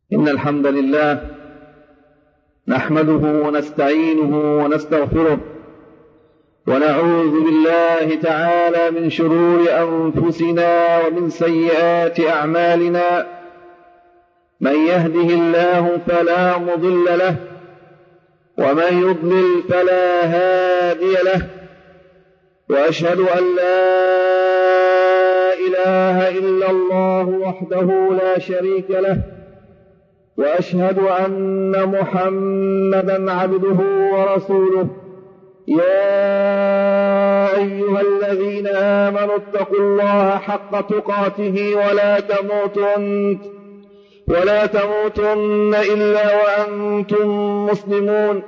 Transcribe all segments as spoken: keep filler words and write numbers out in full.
إن الحمد لله نحمده ونستعينه ونستغفره ونعوذ بالله تعالى من شرور أنفسنا ومن سيئات أعمالنا. من يهده الله فلا مضل له ومن يضلل فلا هادي له، وأشهد أن لا إله إلا الله وحده لا شريك له، وأشهد أن محمدا عبده ورسوله. يا أيها الذين آمنوا اتقوا الله حق تقاته ولا تموتن ولا تموتن إلا وأنتم مسلمون.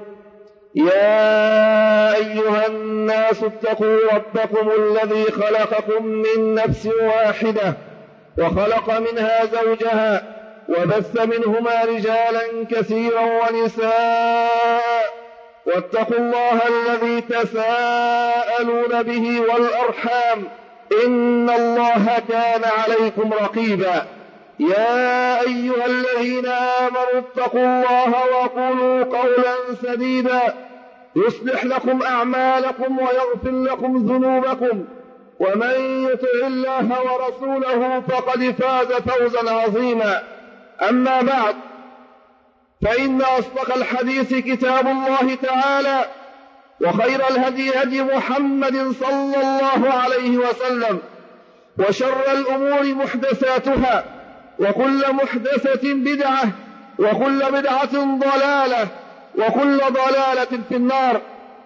يا أيها الناس اتقوا ربكم الذي خلقكم من نفس واحدة وخلق منها زوجها وبث منهما رجالا كثيرا ونساء، واتقوا الله الذي تساءلون به والأرحام إن الله كان عليكم رقيبا. يا أيها الذين آمنوا اتقوا الله وقولوا قولا سديدا يصلح لكم أعمالكم ويغفر لكم ذنوبكم، ومن يطع الله ورسوله فقد فاز فوزا عظيما. أما بعد، فإن أصدق الحديث كتاب الله تعالى، وخير الهدي هدي محمد صلى الله عليه وسلم، وشر الأمور محدثاتها، وكل محدثة بدعة، وكل بدعة ضلالة، وكل ضلالة في النار.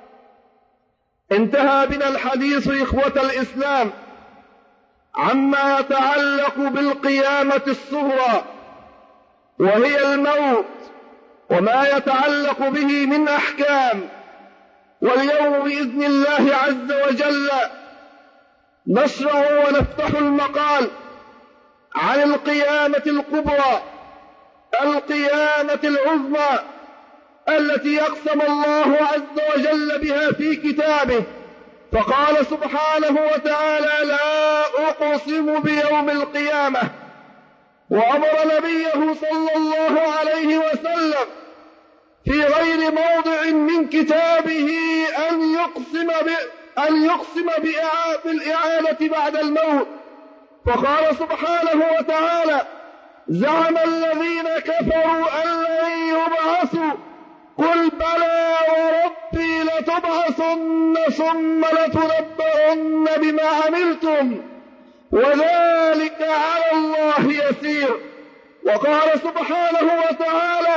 انتهى بنا الحديث إخوة الإسلام عما يتعلق بالقيامة الصغرى، وهي الموت وما يتعلق به من أحكام. واليوم بإذن الله عز وجل نشرع ونفتح المقال عن القيامة الكبرى، القيامة العظمى التي يقسم الله عز وجل بها في كتابه، فقال سبحانه وتعالى: لا أقسم بيوم القيامة. وأمر نبيه صلى الله عليه وسلم في غير موضع من كتابه أن يقسم أن يقسم بالإعادة بعد الموت، فقال سبحانه وتعالى: زعم الذين كفروا أن لن يبعثوا قل بلى وربي لتبعثن ثم لتنبؤن بما عملتم وذلك على الله يسير. وقال سبحانه وتعالى: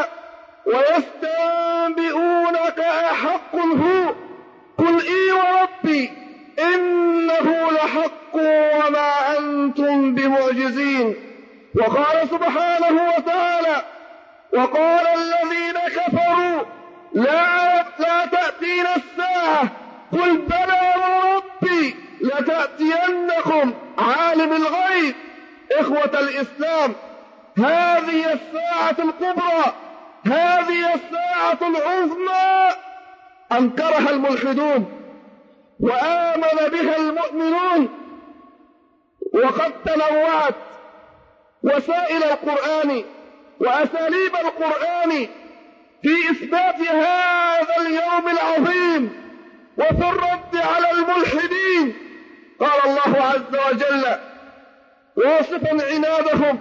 ويستنبئونك أحق هو قل إي وربي إنه لحق وما أنتم بمعجزين. وقال سبحانه وتعالى: وقال الذين كفروا لا, لا تأتينا الساعة قل بلى وربي لتأتينكم عالم الغيب. إخوة الإسلام، هذه الساعة الكبرى، هذه الساعة العظمى أنكرها الملحدون وآمن بها المؤمنون، وقد تنوعت وسائل القرآن وأساليب القرآن في إثبات هذا اليوم العظيم وفي الرد على الملحدين. قال الله عز وجل واصفا عنادهم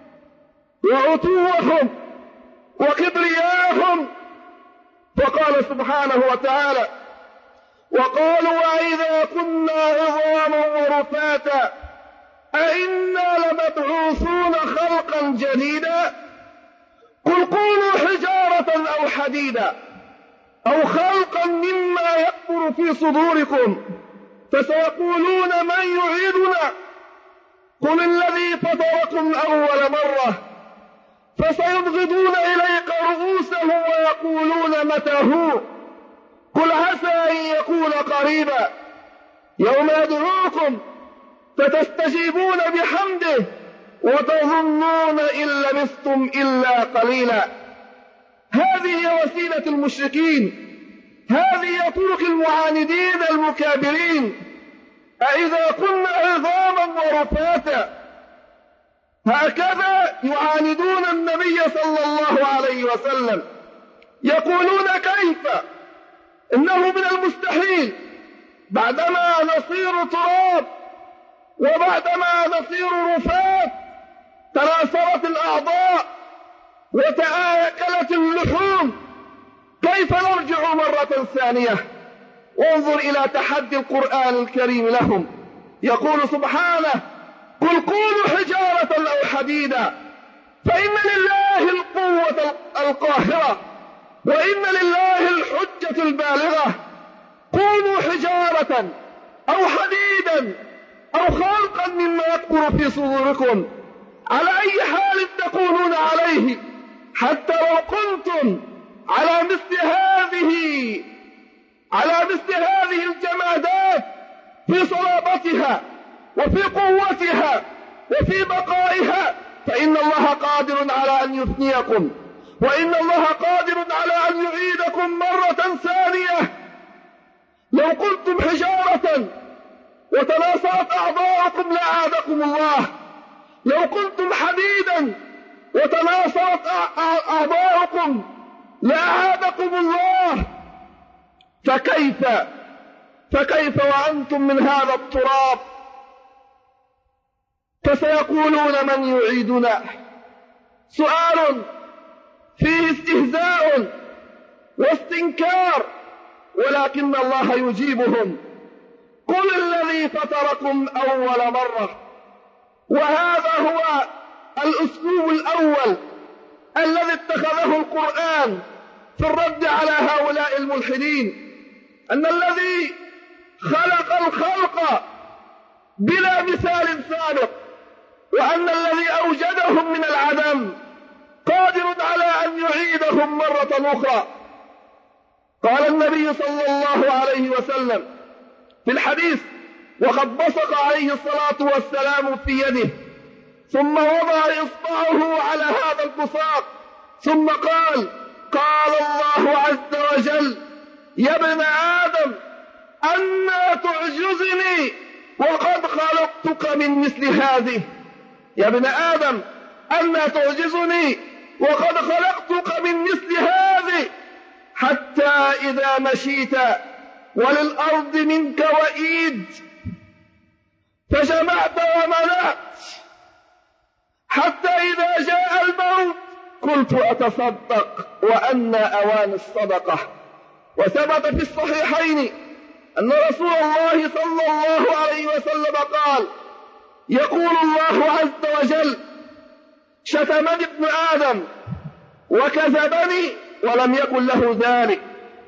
وعتوهم وكبرياءهم، فقال سبحانه وتعالى: وقالوا وإذا كنا عظاما ورفاتا أئنا لمبعوثون خلقا جديدا قل كونوا حجارة أو حديدا أو خلقا مما يكبر في صدوركم فسيقولون من يعيدنا قل الذي فطركم أول مرة فسيبغضون إليك رؤوسهم ويقولون متى هو قل عسى أن يكون قريبا يوم يدعوكم فتستجيبون بحمده وتظنون إن لبثتم إلا قليلا. هذه وسيلة المشركين، هذه طرق المعاندين المكابرين. أإذا كنا عظاما ورفاتا هكذا يعاندون النبي صلى الله عليه وسلم، يقولون كيف إنه من المستحيل بعدما نصير تراب وبعدما نصير رفات تناثرت الأعضاء وتآكلت اللحوم، كيف نرجع مرة ثانية؟ وانظر إلى تحدي القرآن الكريم لهم، يقول سبحانه: قل كونوا حجارة أو حديدا فإن لله القوة القاهرة وإن لله الحجة البالغة. كونوا حجارة أو حديدا أو خلقا مما يكبر في صدوركم، على أي حال تكونون عليه، حتى لو كنتم على مثل هذه على مثل هذه الجمادات في صلابتها وفي قوتها وفي بقائها، فإن الله قادر على أن يفنيكم، وإن الله قادر على أن يعيدكم مرة ثانية. لو كنتم حجارة وتناثرت أعضاؤكم لأعادكم الله، لو كنتم حديدا وتناثرت أعضاؤكم لأعادكم الله. فكيف فكيف وأنتم من هذا التراب؟ فسيقولون من يعيدنا. سؤال فيه استهزاء واستنكار، ولكن الله يجيبهم: قل الذي فطركم أول مرة. وهذا هو الأسلوب الأول الذي اتخذه القرآن في الرد على هؤلاء الملحدين، أن الذي خلق الخلق بلا مثال سابق، وأن الذي أوجدهم من العدم قادر على أن يعيدهم مرة أخرى. قال النبي صلى الله عليه وسلم في الحديث، وقد بصق عليه الصلاة والسلام في يده ثم وضع إصبعه على هذا البصاق ثم قال: قال الله عز وجل: يا ابن آدم أنى تعجزني وقد خلقتك من مثل هذه. يا ابن آدم أنى تعجزني وقد خلقتك من مثل هذه، حتى إذا مشيت وللأرض منك وإيد فجمعت وملأت، حتى إذا جاء الموت قلت أتصدق وأن أوان الصدقة. وثبت في الصحيحين أن رسول الله صلى الله عليه وسلم قال: يقول الله عز وجل: شتمني ابن آدم وكذبني ولم يكن له ذلك،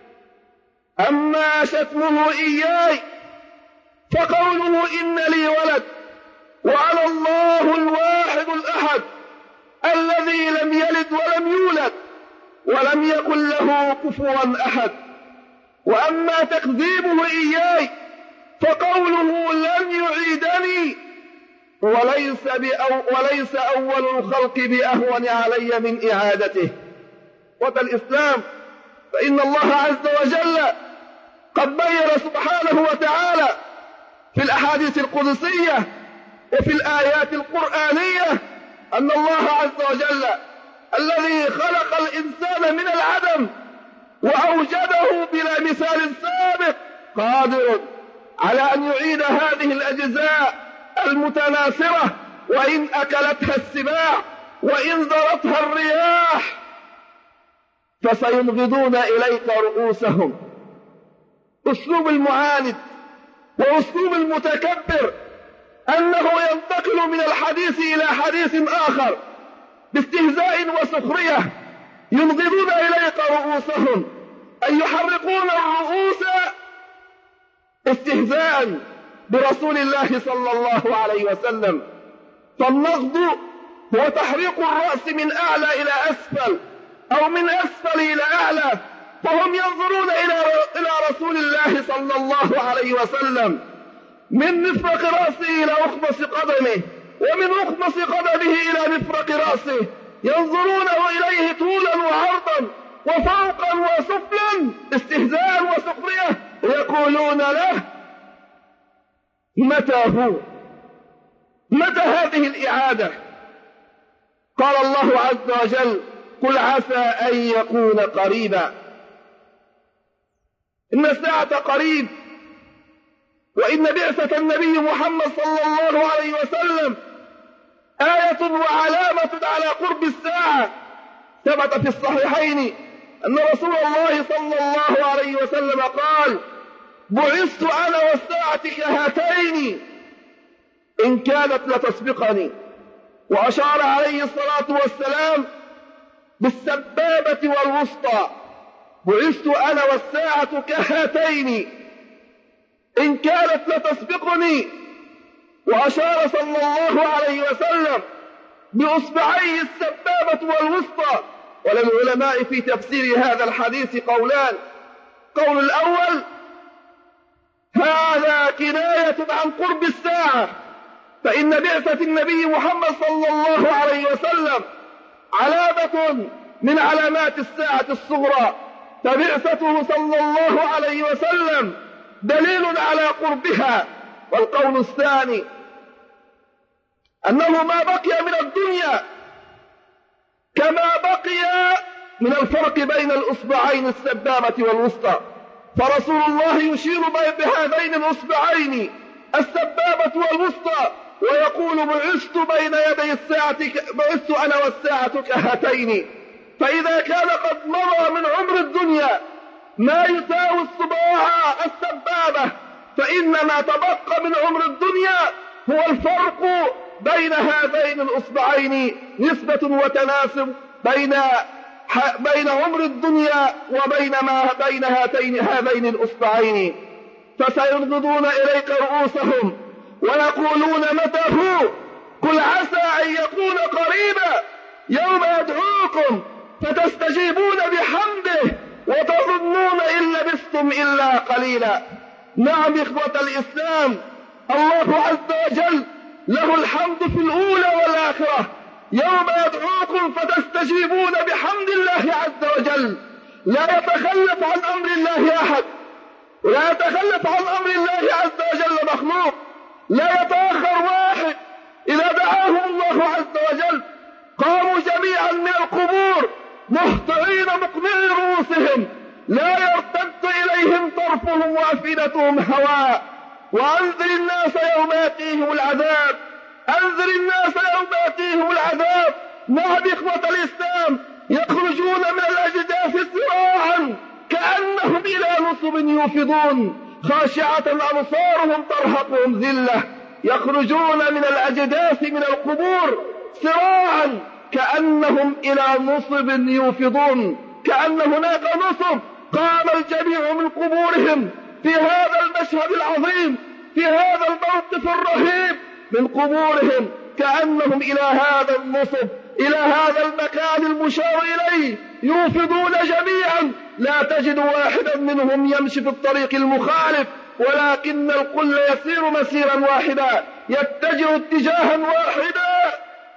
أما شتمه إياي فقوله إن لي ولد وأنا الله الواحد الأحد الذي لم يلد ولم يولد ولم يكن له كفوا أحد. وأما تكذيبه إياي فقوله لن يعيدني وليس, بأو وليس أول الخلق بأهون علي من إعادته. وذا الإسلام، فإن الله عز وجل قد بين سبحانه وتعالى في الأحاديث القدسية وفي الآيات القرآنية أن الله عز وجل الذي خلق الإنسان من العدم وأوجده بلا مثال سابق قادر على أن يعيد هذه الأجزاء المتناثرة، وإن أكلتها السباع وإن ذرتها الرياح فسينغضون إليك رؤوسهم. أسلوب المعاند وأسلوب المتكبر أنه ينتقل من الحديث إلى حديث آخر باستهزاء وسخرية، ينغضون إليك رؤوسهم أي يحرقون الرؤوس استهزاء برسول الله صلى الله عليه وسلم. فالنغض هو تحريق الرأس من أعلى إلى أسفل أو من أسفل إلى أعلى، فهم ينظرون إلى رسول الله صلى الله عليه وسلم من مفرق رأسه إلى أخمص قدمه، ومن أخمص قدمه إلى مفرق رأسه، ينظرون إليه طولا وعرضا وفوقا وسفلا استهزاء وسخرية، يقولون له: متى هو؟ متى هذه الإعادة؟ قال الله عز وجل: قل عسى أن يكون قريبا. إن الساعة قريب، وإن بعثة النبي محمد صلى الله عليه وسلم آية وعلامة على قرب الساعة. ثبت في الصحيحين أن رسول الله صلى الله عليه وسلم قال: بعثت أنا والساعة كهاتين إن كانت لتسبقني، وأشار عليه الصلاة والسلام بالسبابة والوسطى: بعثت أنا والساعة كهاتين إن كانت لتسبقني، وأشار صلى الله عليه وسلم بأصبعيه السبابة والوسطى. وللعلماء في تفسير هذا الحديث قولان: قول الأول: هذا كناية عن قرب الساعة، فإن بعثة النبي محمد صلى الله عليه وسلم علامة من علامات الساعة الصغرى، فبعثته صلى الله عليه وسلم دليل على قربها. والقول الثاني أنه ما بقي من الدنيا كما بقي من الفرق بين الأصبعين السبابة والوسطى، فرسول الله يشير بهذين الأصبعين السبابة والوسطى ويقول: بعثت بين يدي الساعة، بعثت أنا والساعة كهاتين. فإذا كان قد مضى من عمر الدنيا ما يساوي الصباع السبابة، فإن ما تبقى من عمر الدنيا هو الفرق بين هذين الأصبعين، نسبة وتناسب بين بين عمر الدنيا وبين ما بين هاتين هذين الأصبعين. فسينغضون إليك رؤوسهم ويقولون: متى هو؟ قل عسى أن يكون قريبا يوم يدعوكم فتستجيبون بحمده وتظنون إن لبثتم إلا قليلا. نعم إخوة الإسلام، الله عز وجل له الحمد في الأولى والآخرة، يوم يدعوكم فتستجيبون بحمد الله عز وجل. لا يتخلف عن أمر الله أحد، ولا يتخلف عن أمر الله عز وجل مخلوق. لا يتأخر واحد إذا دعاهم الله عز وجل. قاموا جميعا من القبور مهطعين مقنعي رؤوسهم، لا يرتد إليهم طرفهم وأفئدتهم هواء. وأنذر الناس يوم يأتيهم العذاب، أنذر الناس يوم يأتيهم العذاب. نعم إخوة الإسلام، يخرجون من الأجداث سراعا كأنهم إلى نصب يوفضون، خاشعة أبصارهم ترهقهم ذلة. يخرجون من الأجداث من القبور سراعا كأنهم إلى نصب يوفضون، كأن هناك نصب قام الجميع من قبورهم في هذا المشهد العظيم، في هذا الموقف الرهيب من قبورهم، كأنهم إلى هذا النصب، إلى هذا المكان المشار إليه يوفضون جميعا. لا تجد واحدا منهم يمشي في الطريق المخالف، ولكن الكل يسير مسيرا واحدا، يتجه اتجاها واحدا،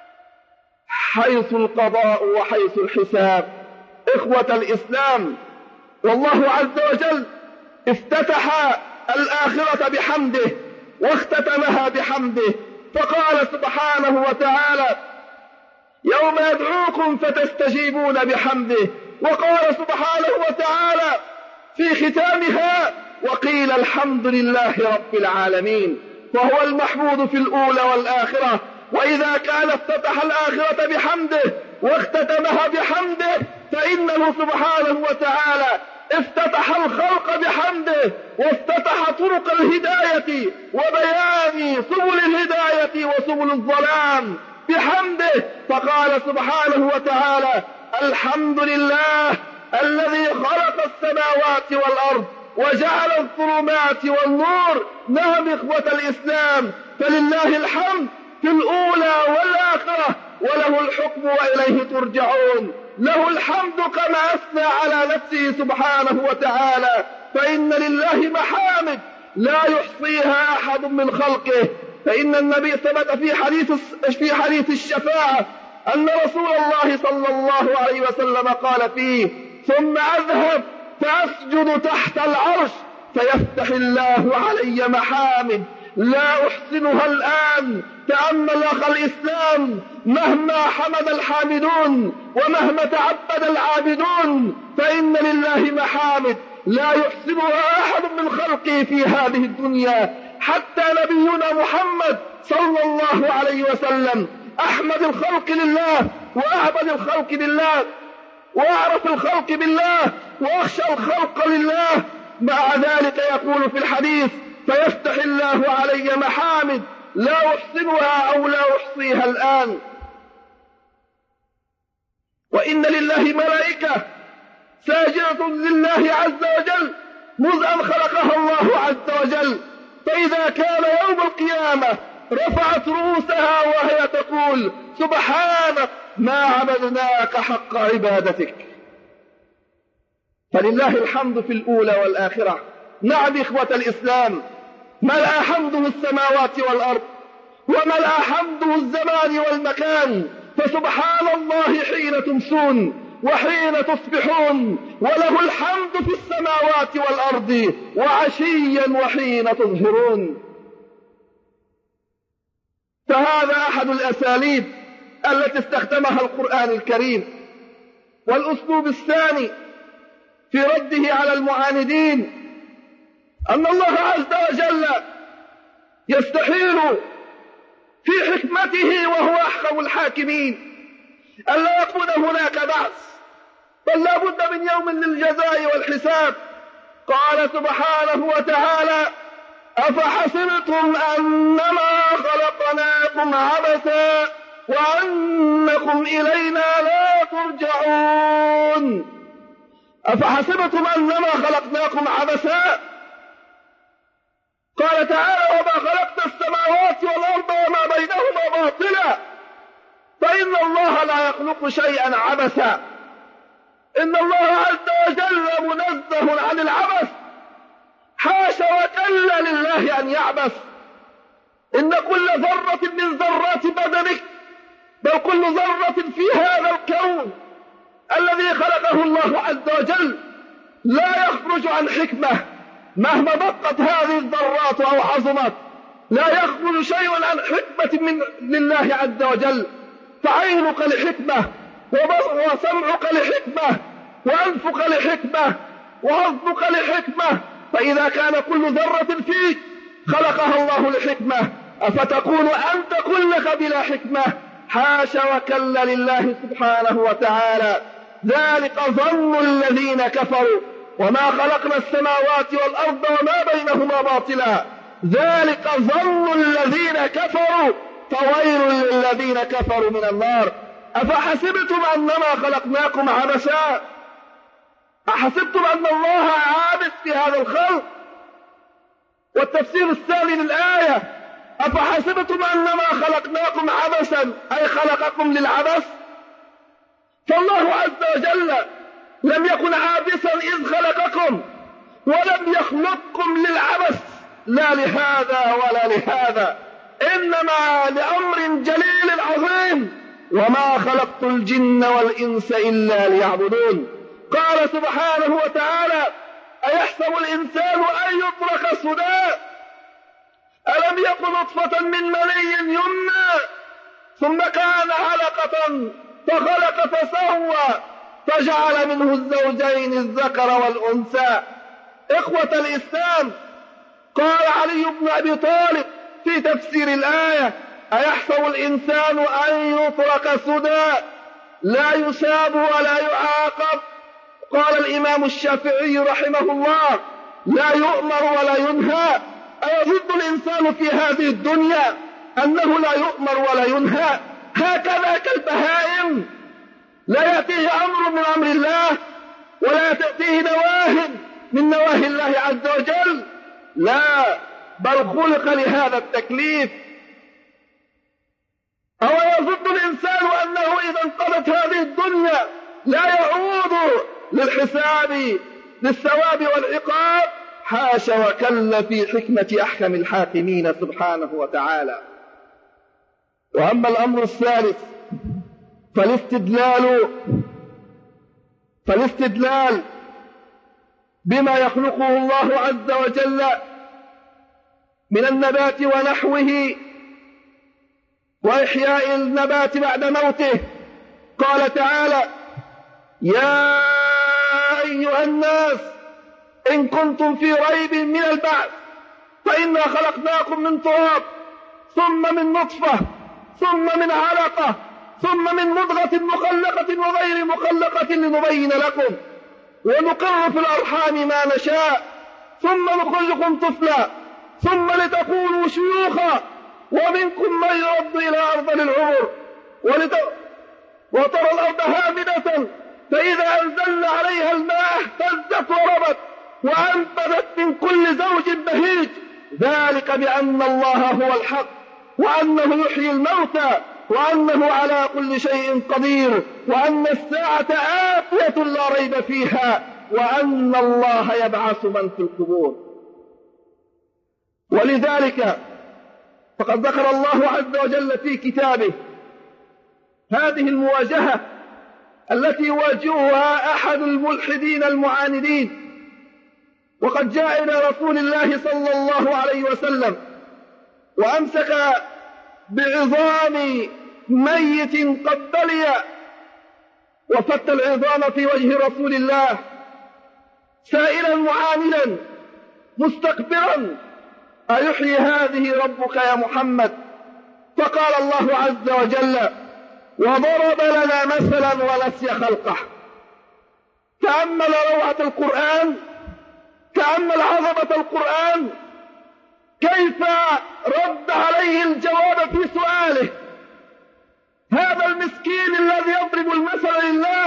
حيث القضاء وحيث الحساب. إخوة الإسلام، والله عز وجل افتتح الآخرة بحمده واختتمها بحمده، فقال سبحانه وتعالى: يوم يدعوكم فتستجيبون بحمده. وقال سبحانه وتعالى في ختامها: وقيل الحمد لله رب العالمين. وهو المحمود في الأولى والآخرة. وإذا كان افتتح الآخرة بحمده واختتمها بحمده، فإنه سبحانه وتعالى افتتح الخلق بحمده، وافتتح طرق الهداية وبيان سبل الهداية وسبل الظلام بحمده. فقال سبحانه وتعالى: الحمد لله الذي خلق السماوات والأرض وجعل الظلمات والنور. نعم إخوة الإسلام، فلله الحمد في الأولى والآخرة، وله الحكم وإليه ترجعون. له الحمد كما أثنى على نفسه سبحانه وتعالى، فإن لله محامد لا يحصيها أحد من خلقه. فإن النبي ثبت في حديث في حديث الشفاعة أن رسول الله صلى الله عليه وسلم قال فيه: ثم أذهب فأسجد تحت العرش فيفتح الله علي محامد لا أحسنها الآن. تأمل أخ الإسلام، مهما حمد الحامدون ومهما تعبد العابدون فإن لله محامد لا يحسنها أحد من خلقه في هذه الدنيا. حتى نبينا محمد صلى الله عليه وسلم أحمد الخلق لله وأعبد الخلق لله وأعرف الخلق بالله وأخشى الخلق لله. مع ذلك يقول في الحديث: فيفتح الله علي محامد لا أحسنها أو لا أحصيها الآن. وإن لله ملائكة ساجدة لله عز وجل منذ أن خلقها الله عز وجل، فإذا كان يوم القيامة رفعت رؤوسها وهي تقول: سبحانك ما عبدناك حق عبادتك. فلله الحمد في الأولى والآخرة. نعم إخوة الإسلام، ملأ حمده السماوات والأرض وملأ حمده الزمان والمكان، فسبحان الله حين تمسون وحين تصبحون، وله الحمد في السماوات والأرض وعشيا وحين تظهرون. فهذا أحد الأساليب التي استخدمها القرآن الكريم. والأسلوب الثاني في رده على المعاندين أن الله عز وجل يستحيل في حكمته وهو أحكم الحاكمين أن لا يكون هناك بعث، بل لا بد من يوم للجزاء والحساب. قال سبحانه وتعالى: أفحسبتم أنما خلقناكم عبثا وأنكم إلينا لا ترجعون. أفحسبتم أنما خلقناكم عبثا، قال تعالى: وما خلقت السماوات والأرض وما بينهما باطلا، فإن الله لا يخلق شيئا عبثا. إن الله عز وجل منزه عن العبث، حاشا وجل لله أن يعبث. إن كل ذرة من ذرات بدنك، بل كل ذرة في هذا الكون الذي خلقه الله عز وجل لا يخرج عن حكمة، مهما دقت هذه الذرات أو عظمت لا يخرج شيء عن حكمة من لله عز وجل. فعينك لحكمة، وسمعك لحكمة، وأنفك لحكمة، وهضمك لحكمة. فإذا كان كل ذرة فيك خلقها الله لحكمة، أفتكون أنت كلك بلا حكمة؟ حاشا وكل لله سبحانه وتعالى. ذلك ظن الذين كفروا وما خلقنا السماوات والأرض وما بينهما باطلا، ذلك ظن الذين كفروا فويل للذين كفروا من النار. أفحسبتم أنما خلقناكم عبثا، أحسبتم أن الله عابث في هذا الخلق؟ والتفسير الثاني للآية: أفحسبتم أنما خلقناكم عبثا، أي خلقكم للعبث. فالله عز وجل لم يكن عابثا إذ خلقكم، ولم يخلقكم للعبث، لا لهذا ولا لهذا، إنما لأمر جليل عظيم: وما خلقت الجن والإنس إلا ليعبدون. قال سبحانه وتعالى: أيحسب الإنسان أن يترك سدى، ألم يكن نطفة من مني يمنى ثم كان علقة فخلق فسوى فجعل منه الزوجين الذكر والأنثى. إخوة الإسلام، قال علي بن أبي طالب في تفسير الآية: أيحسب الإنسان أن يترك سدى لا يثاب ولا يعاقب. قال الإمام الشافعي رحمه الله: لا يؤمر ولا ينهى. أيظن الإنسان في هذه الدنيا أنه لا يؤمر ولا ينهى؟ هكذا كالبهائم، لا يأتيه أمر من أمر الله ولا تأتيه نواه من نواهي الله عز وجل، لا، بل خلق لهذا التكليف. أو يظن الإنسان أنه إذا انقضت هذه الدنيا لا يعود للحساب للثواب والعقاب؟ حاشا وكل في حكمة أحكم الحاكمين سبحانه وتعالى. وأما الأمر الثالث فالاستدلال فالاستدلال بما يخلقه الله عز وجل من النبات ونحوه وإحياء النبات بعد موته. قال تعالى: يا أيها الناس إن كنتم في ريب من البعث فإنا خلقناكم من تراب ثم من نطفة ثم من علقة ثم من مضغة مخلقة وغير مخلقة لنبين لكم ونقر في الأرحام ما نشاء ثم نخرجكم طفلا ثم لتكونوا شيوخا ومنكم من يرد إلى أرض العمر ولت... وترى الأرض هامدة فإذا أنزلنا عليها الماء اهتزت وربت وأنبتت من كل زوج بهيج ذلك بأن الله هو الحق وأنه يحيي الموتى وأنه على كل شيء قدير وأن الساعة آتية لا ريب فيها وأن الله يبعث من في القبور. ولذلك فقد ذكر الله عز وجل في كتابه هذه المواجهة التي يواجهها أحد الملحدين المعاندين، وقد جاء إلى رسول الله صلى الله عليه وسلم وأمسك بعظام ميت قد بلي وفت العظام في وجه رسول الله سائلا معاملا مستكبرا: أيحيي هذه ربك يا محمد؟ فقال الله عز وجل: وضرب لنا مثلا ونسي خلقه. تأمل روعة القرآن، تأمل عظمة القرآن، كيف رد عليه الجواب في سؤاله. هذا المسكين الذي يضرب المثل لله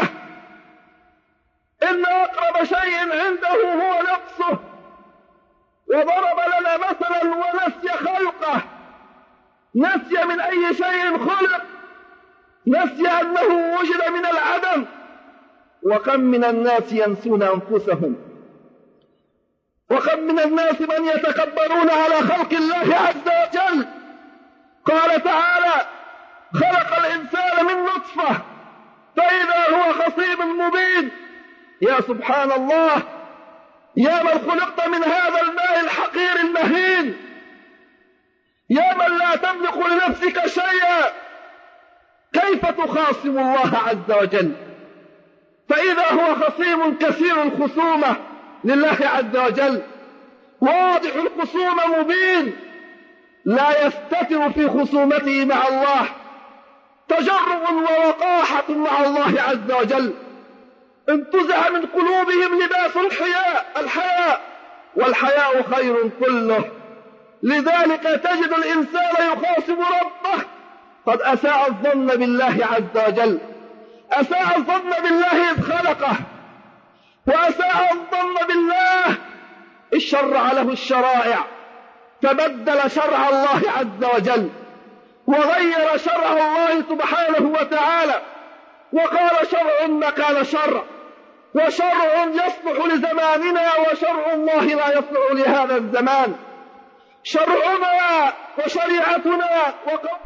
إن أقرب شيء عنده هو نفسه، وضرب لنا مثلا ونسي خلقه، نسي من أي شيء خلق، نسي أنه وجد من العدم. وكم من الناس ينسون أنفسهم، وكم من الناس من يتكبرون على خلق الله عز وجل. قال تعالى: خلق الإنسان من نطفة فإذا هو خصيم مبين. يا سبحان الله، يا من خلقت من هذا الماء الحقير المهين، يا من لا تملك لنفسك شيئا، كيف تخاصم الله عز وجل؟ فإذا هو خصيم كثير الخصومة لله عز وجل، واضح الخصومة مبين، لا يستتر في خصومته مع الله، تجرب ووقاحة مع الله عز وجل. انتزع من قلوبهم لباس الحياء الحياء والحياء خير كله. لذلك تجد الإنسان يخاصم ربه قد أساء الظن بالله عز وجل، أساء الظن بالله إذ خلقه، وأساء الظن بالله إذ شرع له الشرائع، فبدل شرع الله عز وجل وغير شرع الله سبحانه وتعالى، وقال شرع مكان شرع، وشرع يصلح لزماننا وشرع الله لا يصلح لهذا الزمان. شرعنا وشريعتنا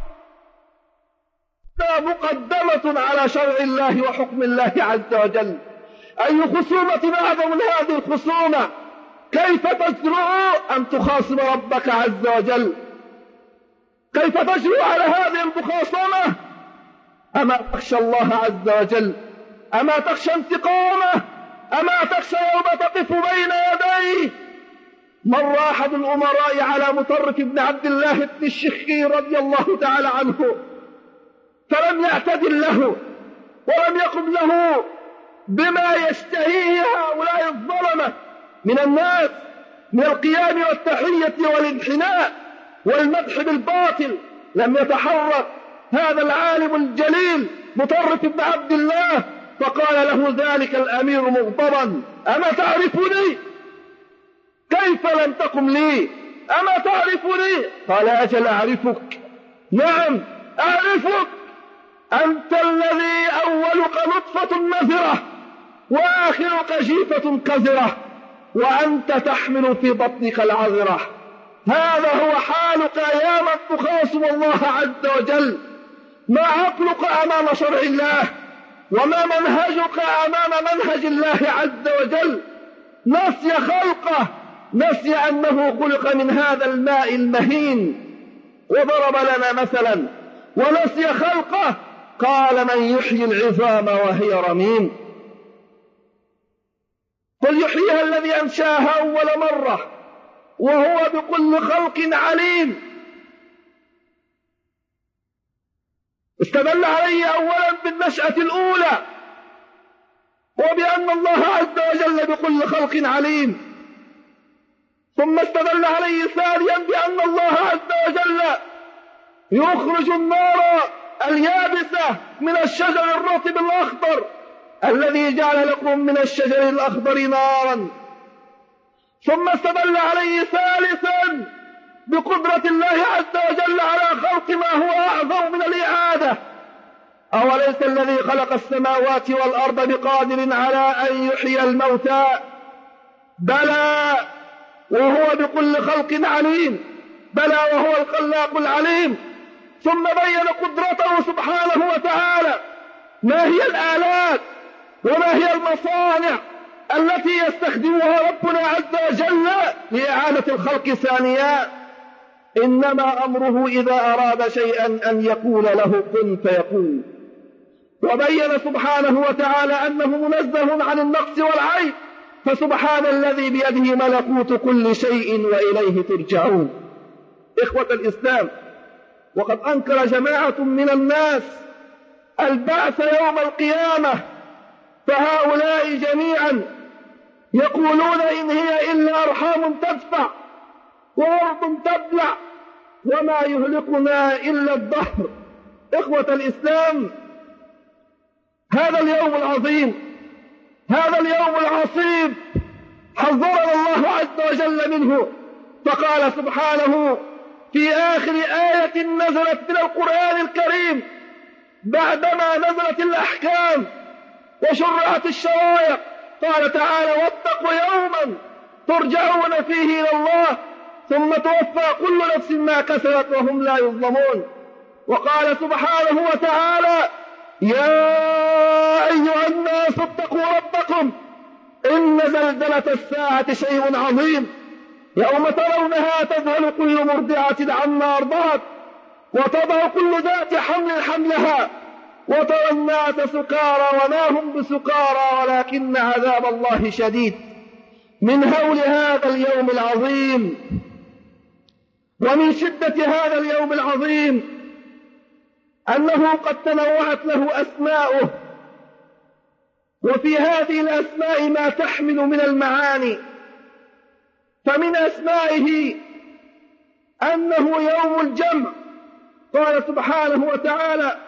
مقدمة على شرع الله وحكم الله عز وجل. أي خصومة أعظم من هذه الخصومة؟ كيف تجرؤ أن تخاصم ربك عز وجل؟ كيف تجرؤ على هذه المخاصمة؟ أما تخشى الله عز وجل؟ أما تخشى انتقامه؟ أما تخشى يوم تقف بين يديه؟ مر أحد الأمراء على مطرف بن عبد الله بن الشخير رضي الله تعالى عنه، فلم يعتدل له ولم يقم له بما يشتهيه هؤلاء الظلمة من الناس من القيام والتحية والانحناء والمدح بالباطل. لم يتحرك هذا العالم الجليل مطرف بن عبد الله، فقال له ذلك الأمير مغضبا: أما تعرفني؟ كيف لم تقم لي؟ أما تعرفني؟ قال: أجل أعرفك. نعم أعرفك، أنت الذي أولك نطفة نذرة وآخرك جيفة كذرة وأنت تحمل في بطنك العذرة. هذا هو حالك يا من تخاصم الله عز وجل. ما عقلك أمام شرع الله، وما منهجك أمام منهج الله عز وجل. نسي خلقه نسي أنه خلق من هذا الماء المهين وضرب لنا مثلا ونسي خلقه، قال من يحيي العظام وهي رميم؟ قل يحييها الذي أنشاها أول مرة وهو بكل خلق عليم. استدل عليه أولا بالنشأة الأولى وبأن الله عز وجل بكل خلق عليم، ثم استدل عليه ثانيا بأن الله عز وجل يخرج النار اليابسة من الشجر الرطب الأخضر الذي جعل لكم من الشجر الأخضر نارا، ثم استدل عليه ثالثا بقدرة الله عز وجل على خلق ما هو أعظم من الإعادة. أوليس الذي خلق السماوات والأرض بقادر على أن يحيي الموتى؟ بلى وهو بكل خلق عليم، بلى وهو الخلاق العليم. ثم بين قدرته سبحانه وتعالى ما هي الآلات وما هي المصانع التي يستخدمها ربنا عز وجل لإعادة الخلق ثانيا. إنما أمره إذا أراد شيئا أن يقول له كن فيكون. وبين سبحانه وتعالى أنه منزه عن النقص والعيب، فسبحان الذي بيده ملكوت كل شيء وإليه ترجعون. إخوة الإسلام، وقد أنكر جماعة من الناس البعث يوم القيامة، فهؤلاء جميعا يقولون إن هي إلا أرحام تدفع وأرض تبلع وما يهلكنا إلا الدهر. إخوة الإسلام، هذا اليوم العظيم، هذا اليوم العصيب حذرنا الله عز وجل منه، فقال سبحانه في آخر آية نزلت من القرآن الكريم بعدما نزلت الأحكام وشرعت الشرائع، قال تعالى واتقوا يوما ترجعون فيه إلى الله ثم توفى كل نفس ما كسبت وهم لا يظلمون. وقال سبحانه وتعالى يا أيها الناس اتقوا ربكم إن زلزلة الساعة شيء عظيم يوم ترونها تذهل كل مرضعة عما أرضعت وتضع كل ذات حمل حملها وترى الناس سكارى وما هم بسكارى ولكن عذاب الله شديد. من هول هذا اليوم العظيم ومن شدة هذا اليوم العظيم أنه قد تنوعت له أسماؤه، وفي هذه الأسماء ما تحمل من المعاني. فمن أسمائه أنه يوم الجمع، قال سبحانه وتعالى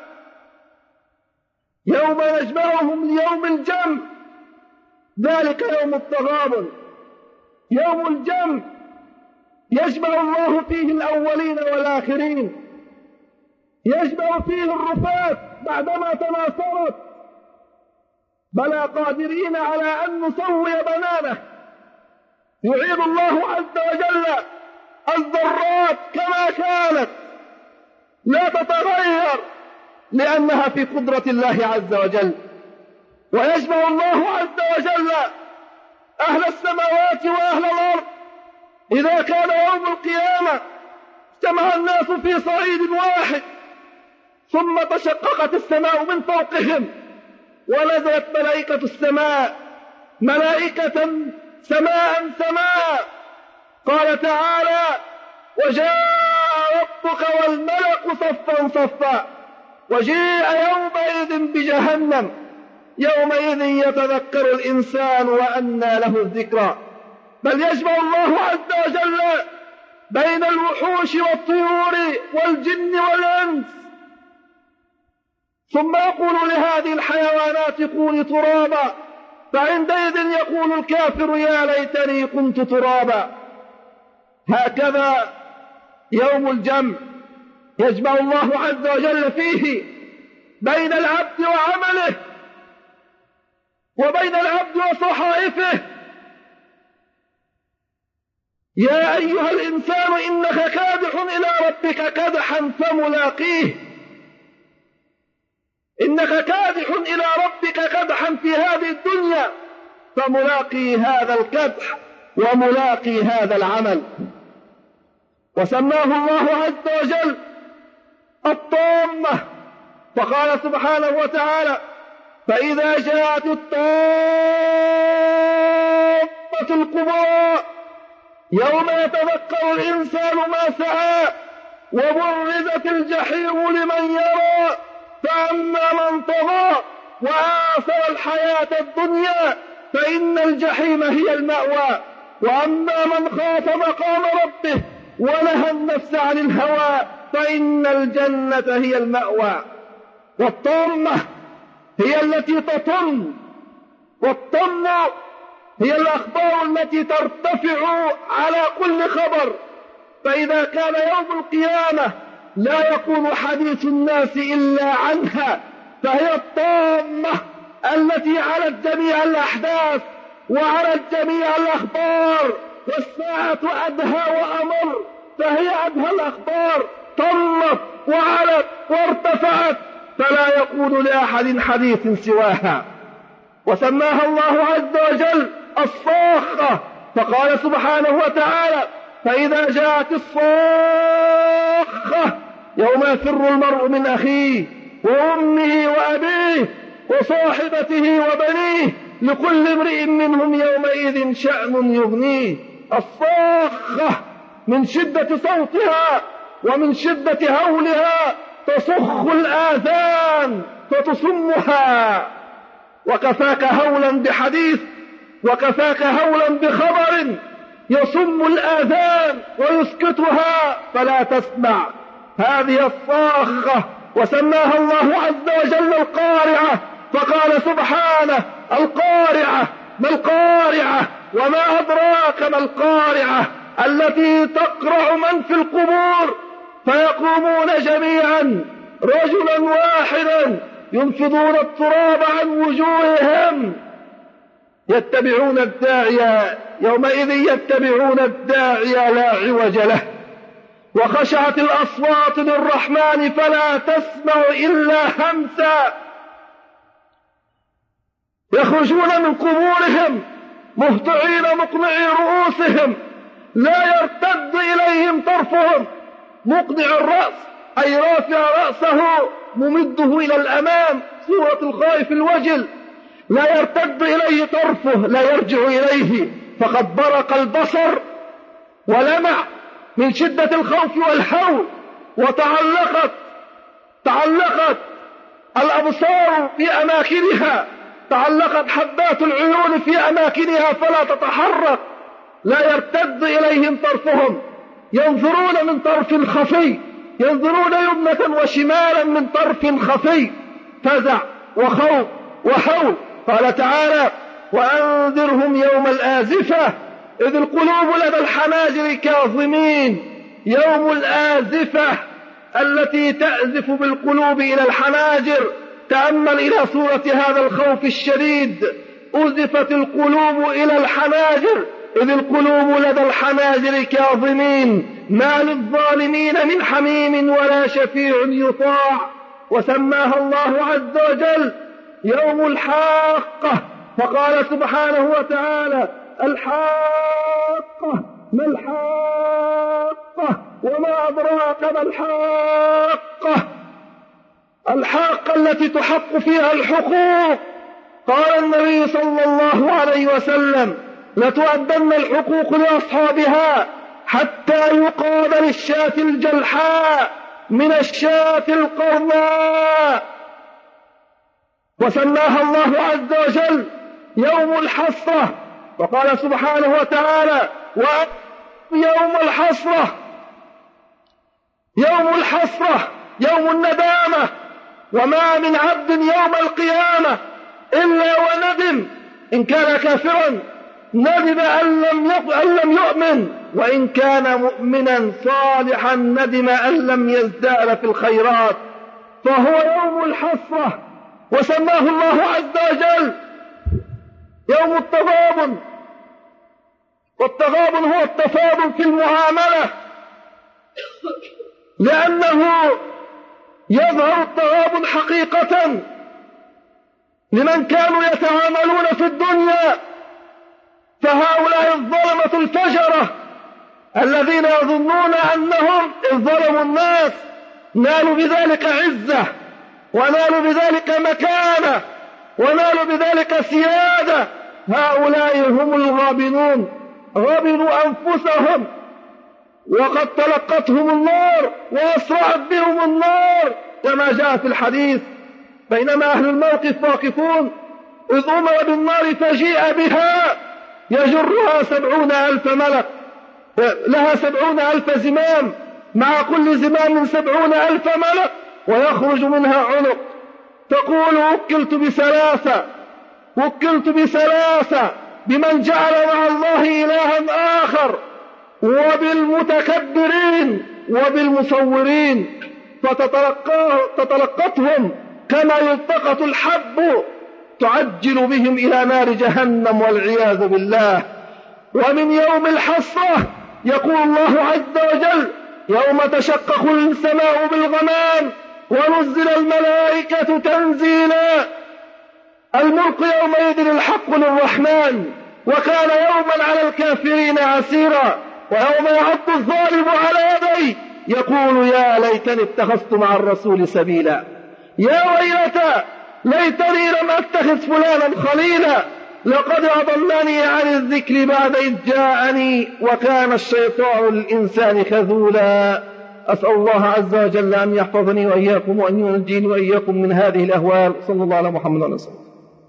يوم نجمعهم ليوم الجمع ذلك يوم التغابن. يوم الجمع يجمع الله فيه الأولين والآخرين، يجمع فيه الرفات بعدما تناصرت، بلى قادرين على أن نسوي بنانه. يعيد الله عز وجل الذرات كما كانت لا تتغير لأنها في قدرة الله عز وجل. ويجمع الله عز وجل أهل السماوات وأهل الأرض إذا كان يوم القيامة اجتمع الناس في صعيد واحد ثم تشققت السماء من فوقهم ونزلت ملائكة السماء ملائكة سماء سماء. قال تعالى وجاء ربك والملك صفا صفا وجيء يومئذ بجهنم يومئذ يتذكر الإنسان وأنى له الذكرى. بل يجمع الله عز وجل بين الوحوش والطيور والجن والإنس ثم يقول لهذه الحيوانات كوني ترابا، فعندئذ يقول الكافر يا ليتني كنت ترابا. هكذا يوم الجمع يجمع الله عز وجل فيه بين العبد وعمله وبين العبد وصحائفه. يا أيها الإنسان إنك كادح إلى ربك كدحا فملاقيه. إنك كادح إلى ربك كدحا في هذه الدنيا فملاقي هذا الكدح وملاقي هذا العمل. وسماه الله عز وجل الطامة، فقال سبحانه وتعالى: فإذا جاءت الطامة الكبرى يوم يتذكر الإنسان ما سعى وبرزت الجحيم لمن يرى فأما من طغى وآثر الحياة الدنيا فإن الجحيم هي المأوى وأما من خاف مقام ربه ونهى النفس عن الهوى فإن الجنة هي المأوى. والطامة هي التي تطم، والطم هي الأخبار التي ترتفع على كل خبر، فإذا كان يوم القيامة لا يكون حديث الناس إلا عنها، فهي الطامة التي علت جميع الأحداث وعلت جميع الأخبار، والساعة أدهى وأمر، فهي أدهى الأخبار، طمت وعلت وارتفعت، فلا يكون لأحد حديث سواها. وسماها الله عز وجل الصاخة، فقال سبحانه وتعالى: فإذا جاءت الصاخة يوم يفر المرء من أخيه وأمه وأبيه وصاحبته وبنيه لكل امرئ منهم يومئذ شأن يغنيه. الصاخة من شدة صوتها ومن شدة هولها تصخ الآذان فتصمها. وكفاك هولا بحديث، وكفاك هولا بخبر يصم الآذان ويسكتها فلا تسمع. هذه الصاخة. وسماها الله عز وجل القارعة، فقال سبحانه: القارعة. ما القارعة؟ وما أدراك ما القارعة؟ التي تقرع من في القبور فيقومون جميعا رجلا واحدا ينفضون التراب عن وجوههم يتبعون الداعي، يومئذ يتبعون الداعي لا عوج له، وخشعت الأصوات للرحمن فلا تسمع إلا همسا. يخرجون من قبورهم مهطعين مقنعي رؤوسهم لا يرتد إليهم طرفهم، مقنع الرأس أي رافع رأسه ممده إلى الأمام، صورة الخائف الوجل، لا يرتد إليه طرفه، لا يرجع إليه، فقد برق البصر ولمع من شدة الخوف والهول، وتعلقت تعلقت الأبصار في أماكنها، تعلقت حبات العيون في أماكنها فلا تتحرك، لا يرتد إليهم طرفهم، ينظرون من طرف خفي، ينظرون يمنة وشمالا من طرف خفي، فزع وخوف وهول. قال تعالى: وأنذرهم يوم الآزفة إذ القلوب لدى الحناجر كاظمين. يوم الآزفة التي تأزف بالقلوب إلى الحناجر. تأمل إلى صورة هذا الخوف الشديد، أزفت القلوب إلى الحناجر إذ القلوب لدى الحناجر كاظمين ما للظالمين من حميم ولا شفيع يطاع. وسماها الله عز وجل يوم الحاقة، فقال سبحانه وتعالى: الحاقة. ما الحاقة؟ وما أدراك ما الحاقة؟ الحاقة التي تحق فيها الحقوق. قال النبي صلى الله عليه وسلم: لتؤدن الحقوق لأصحابها حتى يقاد للشاة الجلحاء من الشاة القرناء. وسماها الله عز وجل يوم الحسرة، وقال سبحانه وتعالى: ويوم الحسرة. يوم الحسرة يوم الندامة، وما من عبد يوم القيامة إلا وندم، إن كان كافرا ندم أن لم يؤمن، وإن كان مؤمنا صالحا ندم أن لم يزداد في الخيرات، فهو يوم الحسرة. وسماه الله عز وجل يوم التغابن، والتغابن هو التفاضل في المعاملة، لأنه يظهر التغابن حقيقة لمن كانوا يتعاملون في الدنيا فهؤلاء الظلمة الفجرة الذين يظنون أنهم إذ ظلموا الناس نالوا بذلك عزة ونالوا بذلك مكانة ونالوا بذلك سيادة، هؤلاء هم الغابنون، غبنوا أنفسهم وقد تلقتهم النار وأسرعت بهم النار كما جاء في الحديث. بينما أهل الموقف واقفون إذ أمر بالنار فجيء بها يجرها سبعون ألف ملك، لها سبعون ألف زمام، مع كل زمام سبعون ألف ملك، ويخرج منها عنق تقول وكلت بثلاثة وكلت بثلاثة بمن جعل مع الله إلها آخر وبالمتكبرين وبالمصورين، فتتلقتهم كما يلتقط الحب تعجل بهم إلى نار جهنم والعياذ بالله. ومن يوم الحسرة يقول الله عز وجل يوم تشقق السماء بالغمام ونزل الملائكة تنزيلا، الملك يومئذ الحق للرحمن وكان يوما على الكافرين عسيرا. ويوم يعض الظالم على يديه يقول يا ليتني اتخذت مع الرسول سبيلا، يا ويلتى ليتني لم أتخذ فلانا خليلا، لقد أضلني عن الذكر بعد إذ جاءني وكان الشيطان للإنسان خذولا. أسأل الله عز وجل أن يحفظني وإياكم وأن ينجيني وإياكم من هذه الأهوال. صلى الله على محمد وعلى آله.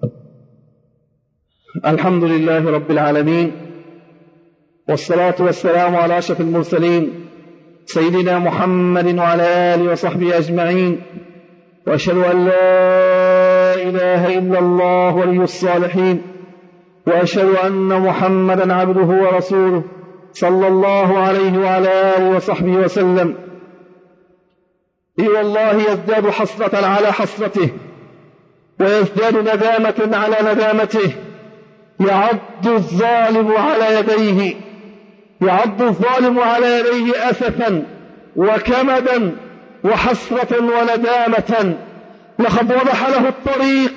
الحمد لله رب العالمين، والصلاة والسلام على أشرف المرسلين سيدنا محمد وعلى آله وصحبه أجمعين، وأشهد أن لا إله إلا الله ولي الصالحين، وأشهد أن محمدا عبده ورسوله صلى الله عليه وعلى آله وصحبه وسلم. إي والله يزداد حسرة على حسرته ويزداد ندامة على ندامته، يعض الظالم على يديه يعض الظالم على يديه أسفا وكمدا وحسرة وندامة. لقد وضح له الطريق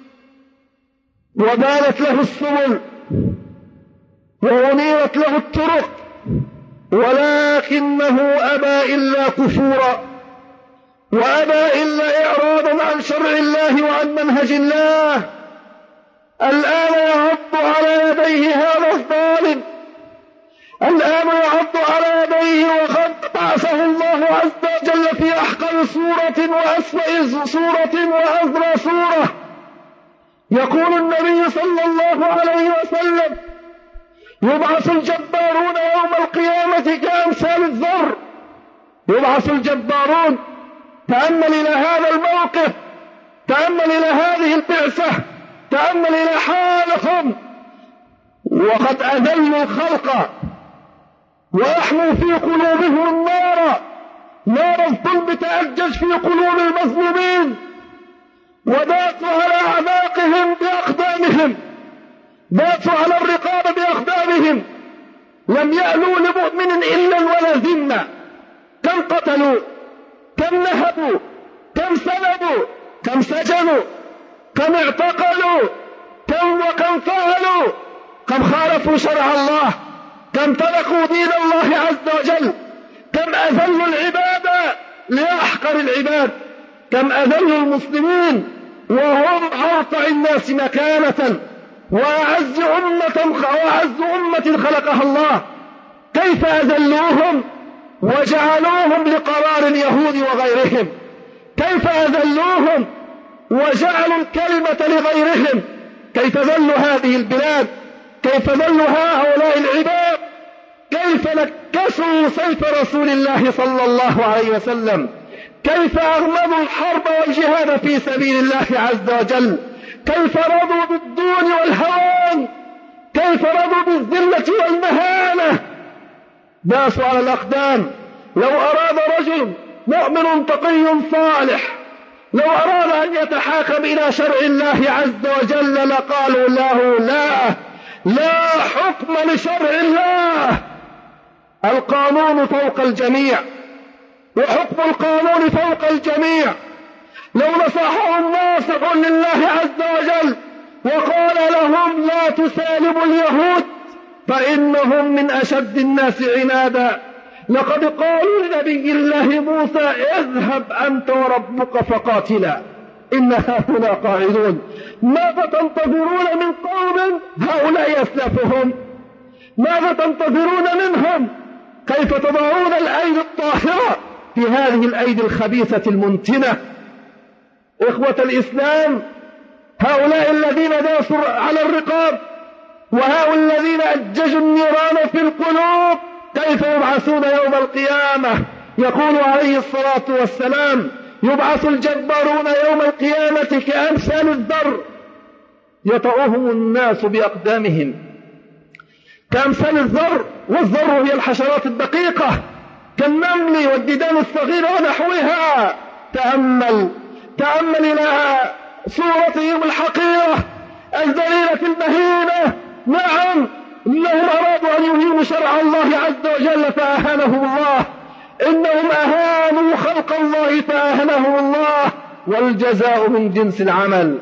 وبانت له السبل وأنيرت له الطرق، ولكنه أبى إلا كفورا وأبى إلا إعراضا عن شرع الله وعن منهج الله. الآن يعض على يديه هذا الظالم، الآن يعض على يديه وقد بعثه الله عز وجل في أحقر صورة وأسوأ صورة وأذرى صورة. يقول النبي صلى الله عليه وسلم يبعث الجبارون يوم القيامة كأمثال الذر، يبعث الجبارون. تأمل إلى هذا الموقف، تأمل إلى هذه البعثة، تأمل إلى حالهم، وقد أذلوا الخلق وأحموا في قلوبهم النار، نار الظلم تأجج في قلوب المظلومين، وداسوا على أعناقهم بأقدامهم، داسوا على الرقاب بأقدامهم، لم يألوا لمؤمن إلا ولا ذمة. كم قتلوا، كم نهبوا، كم سلبوا، كم سجنوا، كم اعتقلوا، كم وكم فعلوا، كم خالفوا شرع الله، كم تركوا دين الله عز وجل، كم أذلوا العباد لأحقر العباد، كم أذلوا المسلمين وهم أرفع الناس مكانة وأعز أمة وأعز أمة خلقها الله. كيف أذلوهم وجعلوهم لقرار اليهود وغيرهم، كيف أذلوهم وجعلوا الكلمة لغيرهم، كيف ذلوا هذه البلاد، كيف ذلوا هؤلاء العباد، كيف نكسوا سيف رسول الله صلى الله عليه وسلم، كيف أغمضوا الحرب والجهاد في سبيل الله عز وجل، كيف رضوا بالدون والهوان، كيف رضوا بالذلة والمهانة، داسوا على الأقدام. لو أراد رجل مؤمن تقي صالح لو أراد أن يتحاكم إلى شرع الله عز وجل لقالوا له لا لا حكم لشرع الله، القانون فوق الجميع وحكم القانون فوق الجميع. لو نصحهم ناصح لله عز وجل وقال لهم لا تسالموا اليهود إنهم من أشد الناس عنادا. لقد قالوا لنبي الله موسى اذهب أنت وربك فقاتلا إنها هنا قاعدون. ماذا تنتظرون من قوم هؤلاء أسلافهم؟ ماذا تنتظرون منهم؟ كيف تضعون الأيدي الطاهرة في هذه الأيدي الخبيثة المنتنة؟ إخوة الإسلام، هؤلاء الذين داسوا على الرقاب وهؤلاء الذين أججوا النيران في القلوب كيف يبعثون يوم القيامة؟ يقول عليه الصلاة والسلام يبعث الجبارون يوم القيامة كأمثال الذر يطأهم الناس بأقدامهم، كأمثال الذر، والذر هي الحشرات الدقيقة كالنمل والديدان الصغيرة ونحوها. تأمل تأمل إلى صورتهم الحقيرة الذليلة المهينة. نعم، إنهم أرادوا أن يهينوا شرع الله عز وجل فأهانهم الله، إنهم أهانوا خلق الله فأهانهم الله، والجزاء من جنس العمل.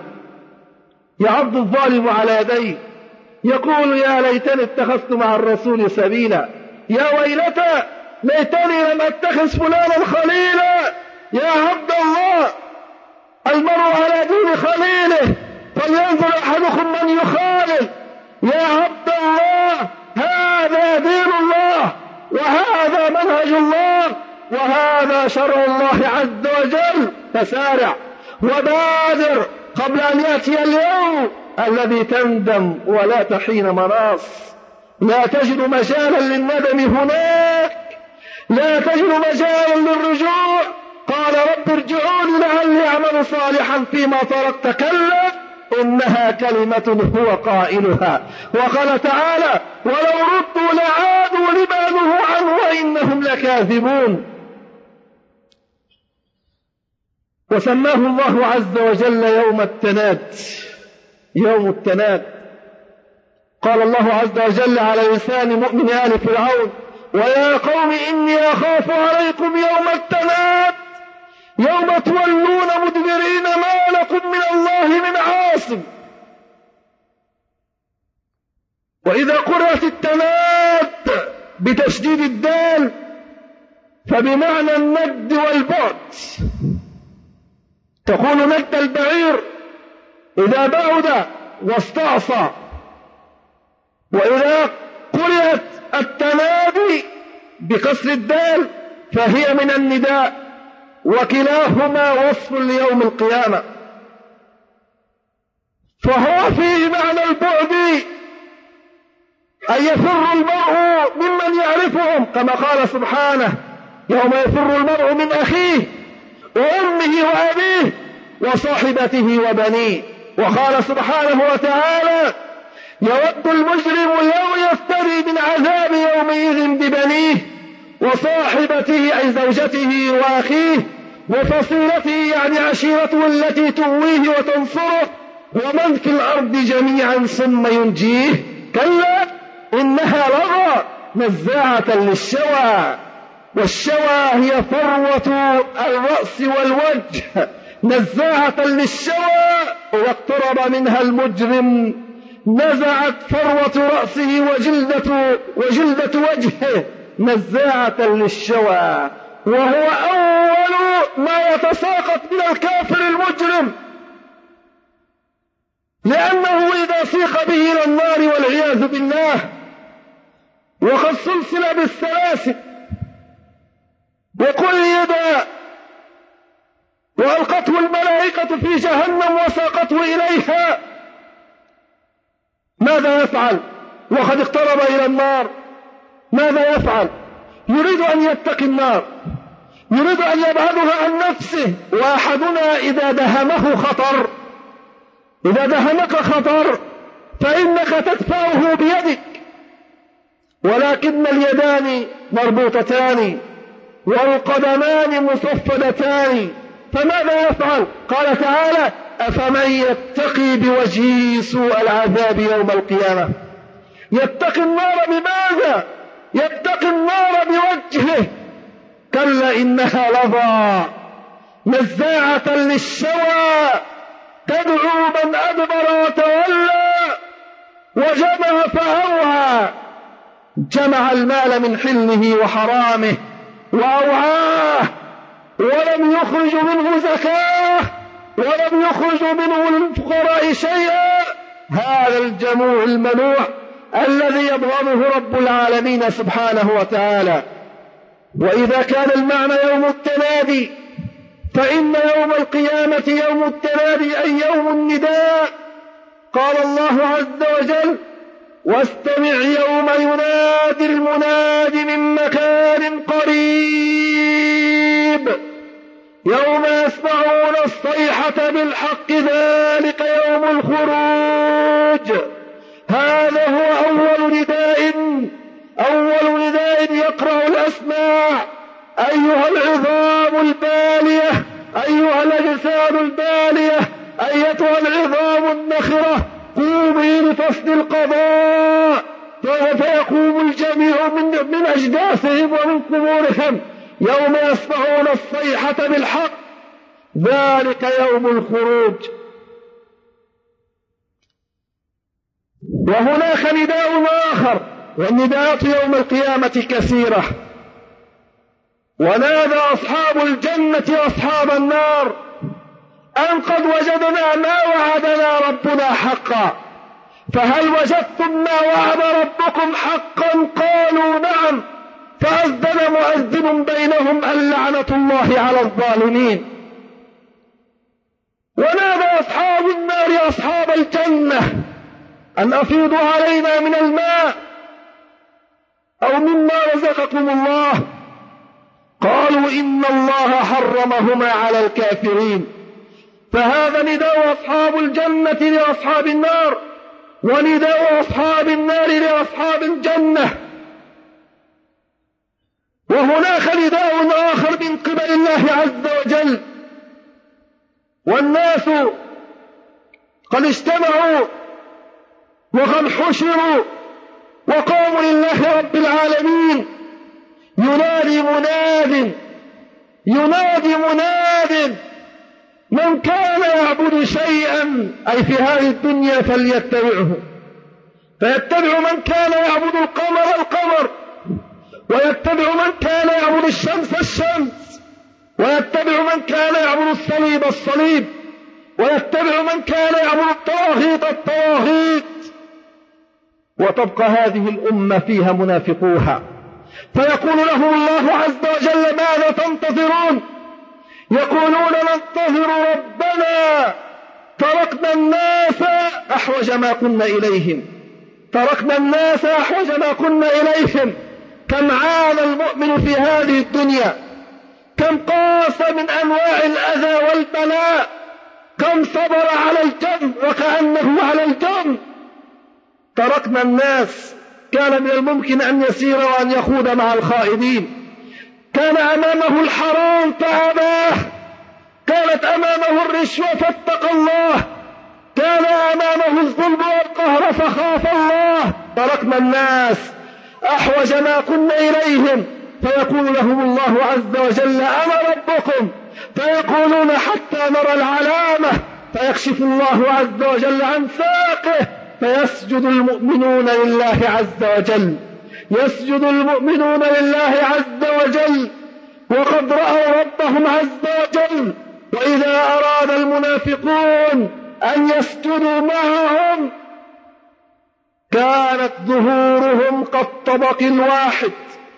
يعض الظالم على يديه يقول يا ليتني اتخذت مع الرسول سبيلا، يا ويلتى ليتني لم أتخذ فلانا خليلا. يا عبد الله، المرء على دين خليله فلينظر أحدكم من يخالل. يا عبد الله، هذا دين الله وهذا منهج الله وهذا شرع الله عز وجل، فسارع وبادر قبل أن يأتي اليوم الذي تندم ولا تحين مناص. لا تجد مجالا للندم هناك، لا تجد مجالا للرجوع. قال رب ارجعوني لعلي أعمل صالحا فيما تركت، كلا إنها كلمة هو قائلها. وقال تعالى ولو ردوا لعادوا لما نهوا عنه وإنهم لكاذبون. وسماه الله عز وجل يوم التناد، يوم التناد. قال الله عز وجل على لسان مؤمن آل فرعون ويا قوم إني أخاف عليكم يوم التناد يوم تولون مدبرين ما لكم من الله من عاصم. وإذا قرأت التناد بتشديد الدال فبمعنى الند والبعد. تقول ند البعير إذا بعد واستعصى. وإذا قرأت التنادي بكسر الدال فهي من النداء، وكلاهما وصف ليوم القيامة. فهو فيه معنى البعد، أن يفر المرء ممن يعرفهم، كما قال سبحانه يوم يفر المرء من أخيه وأمه وأبيه وصاحبته وبنيه. وقال سبحانه وتعالى يود المجرم لو يفتري من عذاب يومئذ ببنيه وصاحبته أي زوجته وأخيه وفصيلته يعني عشيرته التي تؤويه وتنصره ومن في الأرض جميعا ثم ينجيه. كلا إنها لظى نزاعة للشوى، والشوى هي فروة الرأس والوجه، نزاعة للشوى. واقترب منها المجرم نزعت فروة رأسه وجلدة, وجلدة وجهه نزاعة للشوى، وهو أول ما يتساقط من الكافر المجرم، لأنه إذا سيق به إلى النار والعياذ بالله وقد سلسل بالسلاسل وقيد وألقته الملائكة في جهنم وساقته إليها، ماذا يفعل وقد اقترب إلى النار؟ ماذا يفعل؟ يريد أن يتقي النار، يريد أن يبعدها عن نفسه. وأحدنا إذا دهمه خطر، إذا دهمك خطر فإنك تدفعه بيدك، ولكن اليدان مربوطتان والقدمان مصفدتان، فماذا يفعل؟ قال تعالى أفمن يتقي بوجهه سوء العذاب يوم القيامة. يتقي النار بماذا؟ يتقي النار بوجهه. كلا إنها لظى نزاعة للشوى تدعو من أدبر وتولى وجمع فأوعى. جمع المال من حله وحرامه وأوعاه ولم يخرج منه زكاة ولم يخرج منه للفقراء شيئا، هذا الجموع المنوع الذي يبغضه رب العالمين سبحانه وتعالى. وإذا كان المعنى يوم التنادي، فإن يوم القيامة يوم التنادي أي يوم النداء. قال الله عز وجل: واستمع يوم ينادي المناد من مكان قريب يوم يسمعون الصيحة بالحق ذلك يوم الخروج. هذا هو أول نداء أول نداء يقرأ الأسماع: أيها العظام البالية، أيها الأجساد البالية، أيتها العظام النخرة، قومي لفصل القضاء. فيقوم الجميع من, من أجداثهم ومن قبورهم يوم يسمعون الصيحة بالحق ذلك يوم الخروج. وهناك نداء آخر، والنداءات يوم القيامة كثيرة. ونادى أصحاب الجنة أصحاب النار أن قد وجدنا ما وعدنا ربنا حقا، فهل وجدتم ما وعد ربكم حقا؟ قالوا نعم. فأذن مؤذن بينهم اللعنة الله على الظالمين. ونادى أصحاب النار أصحاب الجنة أن أفيضوا علينا من الماء أو مما رزقكم الله، قالوا إن الله حرمهما على الكافرين. فهذا نداء أصحاب الجنة لأصحاب النار، ونداء أصحاب النار لأصحاب الجنة. وهناك نداء آخر من قبل الله عز وجل، والناس قد اجتمعوا وقد حشروا وقاموا لله رب العالمين. ينادي مناد ينادي مناد من كان يعبد شيئا أي في هذه الدنيا فليتبعه، فيتبع من كان يعبد القمر القمر، ويتبع من كان يعبد الشمس الشمس، ويتبع من كان يعبد الصليب الصليب، ويتبع من كان يعبد الطواغيت الطواغيت. وتبقى هذه الأمة فيها منافقوها، فيقول لهم الله عز وجل: ماذا تنتظرون؟ يقولون: ننتظر ربنا، تركنا الناس أحوج ما كنا إليهم تركنا الناس أحوج ما كنا إليهم. كم عانى المؤمن في هذه الدنيا، كم قاس من أنواع الأذى والبلاء، كم صبر على الجنب وكأنه على الجنب. تركنا الناس، كان من الممكن أن يسير وأن يخوض مع الخائضين، كان أمامه الحرام فأباه، كانت أمامه الرشوة فاتقى الله، كان أمامه الظلم والقهر فخاف الله. تركنا الناس أحوج ما كنا إليهم، فيقول لهم الله عز وجل: أنا ربكم، فيقولون: حتى نرى العلامة، فيكشف الله عز وجل عن ساقه، فيسجد المؤمنون لله عز وجل يسجد المؤمنون لله عز وجل وقد رأوا ربهم عز وجل. وإذا أراد المنافقون أن يسجدوا معهم كانت ظهورهم كالطبق الواحد،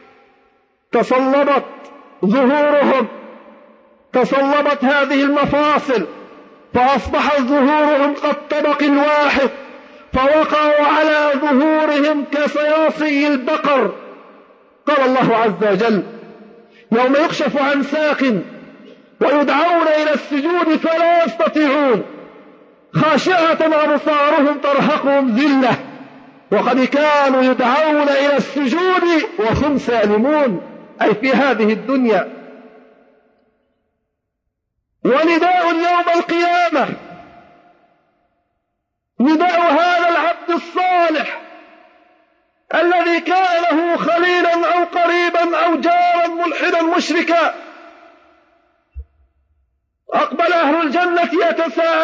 تصلبت ظهورهم، تصلبت هذه المفاصل، فأصبحت ظهورهم كالطبق الواحد، فوقعوا على ظهورهم كصياصي البقر. قال الله عز وجل: يوم يكشف عن ساق ويدعون إلى السجود فلا يستطيعون، خاشعة أبصارهم ترهقهم ذلة، وقد كانوا يدعون إلى السجود وهم سالمون، أي في هذه الدنيا. ونداء يوم القيامة نداء هذا العبد الصالح الذي كان له خليلا أو قريبا أو جارا ملحدا مشركا. أقبل أهل الجنة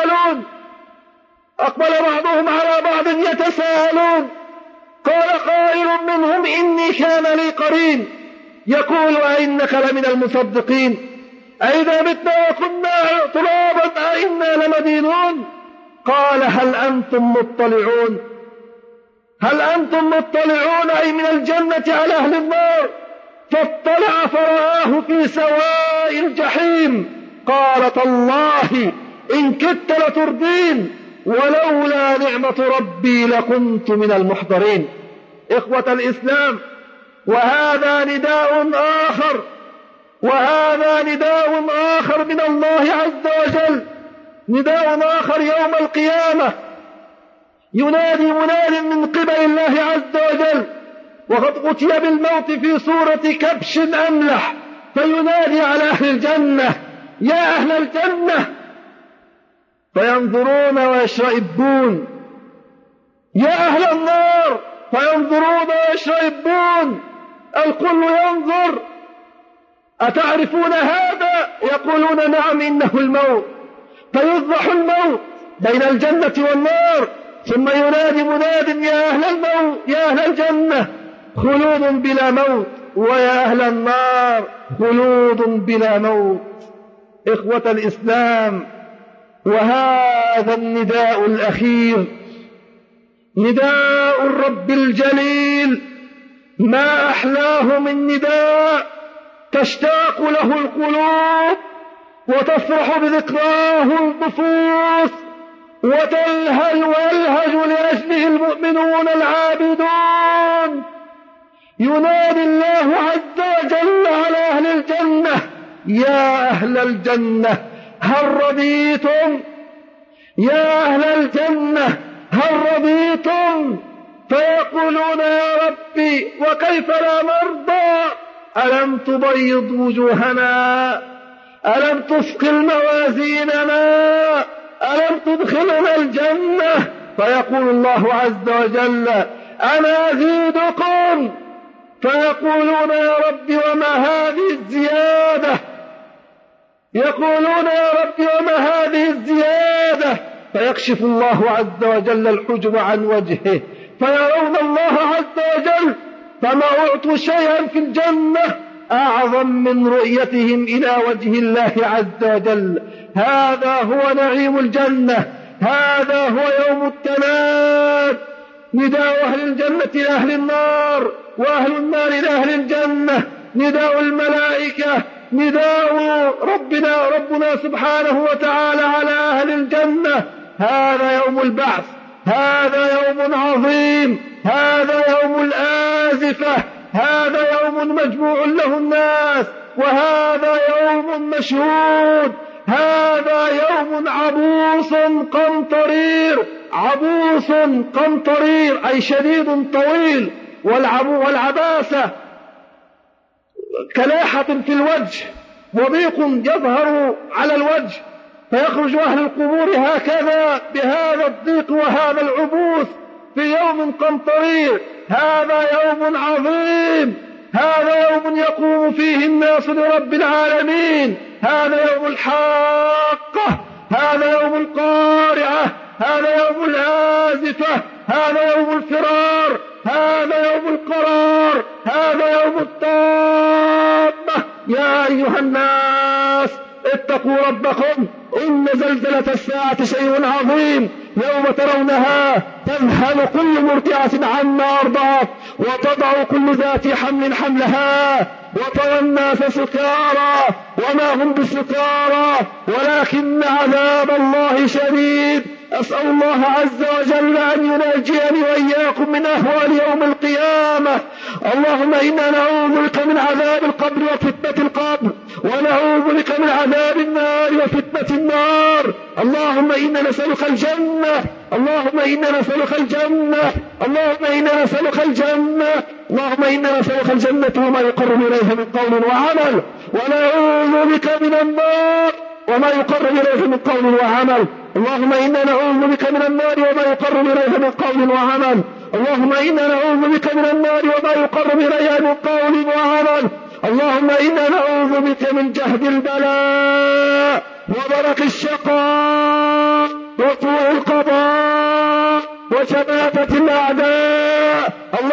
يتساءلون، أقبل بعضهم على بعض يتساءلون. قال قائل: قائل منهم إني كان لي قرين يقول أئنك لمن المصدقين أئذا متنا وكنا ترابا أئنا لمدينون قال هل أنتم مطلعون هل أنتم مطلعون أي من الجنة على أهل النار فاطلع فرآه في سواء الجحيم قال تالله إن كدت لتردين ولولا نعمة ربي لكنت من المحضرين. إخوة الإسلام، وهذا نداء آخر وهذا نداء آخر من الله عز وجل، نداء آخر يوم القيامة ينادي مناد من قبل الله عز وجل وقد أتي بالموت في صورة كبش أملح فينادي على أهل الجنة يا أهل الجنة فينظرون ويشرئبون، يا أهل النار فينظرون ويشرئبون، الكل ينظر أتعرفون هذا؟ يقولون نعم إنه الموت، فيذبح الموت بين الجنة والنار ثم ينادي مناد يا أهل الموت يا أهل الجنة خلود بلا موت ويا أهل النار خلود بلا موت. إخوة الإسلام، وهذا النداء الأخير نداء الرب الجليل ما أحلاه من نداء تشتاق له القلوب وتفرح بذكراه النفوس وتلهج ويلهج لأجله المؤمنون العابدون. ينادي الله عز وجل على أهل الجنة يا أهل الجنة هل رضيتم؟ يا أهل الجنة هل رضيتم؟ فيقولون يا ربي وكيف لا نرضى؟ ألم تبيض وجوهنا؟ ألم تثقل موازيننا؟ ألم تدخلنا الجنة؟ فيقول الله عز وجل أنا أزيدكم. فيقولون يا رب وما هذه الزيادة؟ يقولون يا رب وما هذه الزيادة؟ فيكشف الله عز وجل الحجب عن وجهه فيرون الله عز وجل فما أعطوا شيئا في الجنة أعظم من رؤيتهم إلى وجه الله عز وجل. هذا هو نعيم الجنة، هذا هو يوم التناد، نداء أهل الجنة لأهل النار وأهل النار لأهل الجنة، نداء الملائكة، نداء ربنا ربنا سبحانه وتعالى على أهل الجنة. هذا يوم البعث، هذا يوم عظيم، هذا يوم الآزفة، هذا يوم مجموع له الناس، وهذا يوم مشهود، هذا يوم عبوس قمطرير. عبوس قمطرير أي شديد طويل، والعباسة كلاحة في الوجه وضيق يظهر على الوجه، فيخرج أهل القبور هكذا بهذا الضيق وهذا العبوس في يوم قمطرير. هذا يوم عظيم، هذا يوم يقوم فيه الناس لرب العالمين، هذا يوم الحاقة، هذا يوم القارعة، هذا يوم الآزفة، هذا يوم الفرار، هذا يوم القرار، هذا يوم الطامة. يا أيها الناس اتقوا ربكم إن زلزلة الساعة شيء عظيم، يوم ترونها تذهل كل مرضعة عما أرضعت وتضع كل ذات حمل حملها وترى الناس سكارى وما هم بسكارى ولكن عذاب الله شديد. أسأل الله عز وجل أن ينجيني وإياكم من أهوال يوم القيامة. اللهم إنا نعوذ بك من عذاب القبر وفتنة القبر، ونعوذ بك من عذاب النار وفتنة النار. اللهم إنا نسألك الجنة، اللهم إنا نسألك الجنة، اللهم إنا نسألك الجنة، اللهم إنا نسألك الجنة وما يقرب إليها من قول وعمل، ونعوذ بك من النار وما يقرب إليه من قول وعمل. اللهم إنا نعوذ بك من النار وما يقرب إليه من قول وعمل. اللهم إنا نعوذ بك من النار وما يقرب إليه من قول وعمل. اللهم إنا نعوذ بك من جهد البلاء وبرك الشقاء وطوع القضاء وشماتة الأعداء. اللهم